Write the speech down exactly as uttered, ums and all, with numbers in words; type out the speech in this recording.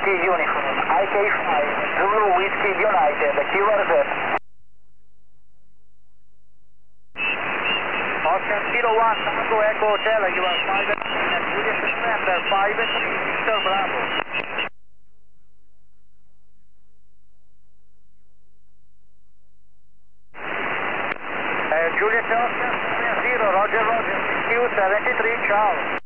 Whiskey Uniform, I K five, Zulu Whiskey United, Q R Z. Oscar Kilo one, Tango Echo Hotel, you are five and Juliet November, five and three, Victor Bravo. Uh, Juliet Oscar, zero, Roger Roger, Q seventy-three, ciao.